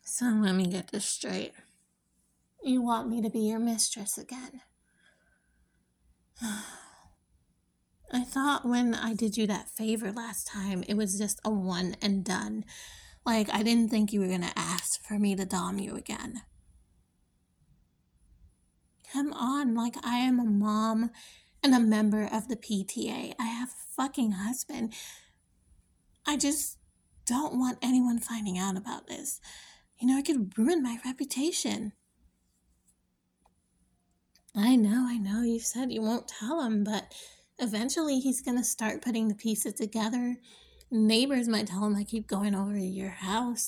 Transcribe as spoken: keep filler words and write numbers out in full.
So let me get this straight. You want me to be your mistress again? I thought when I did you that favor last time, it was just a one and done. Like, I didn't think you were gonna ask for me to dom you again. Come on, like, I am a mom and a member of the P T A. I have a fucking husband. I just don't want anyone finding out about this. You know, it could ruin my reputation. I know, I know, you said you won't tell him, but eventually he's gonna start putting the pieces together. Neighbors might tell him I keep going over to your house.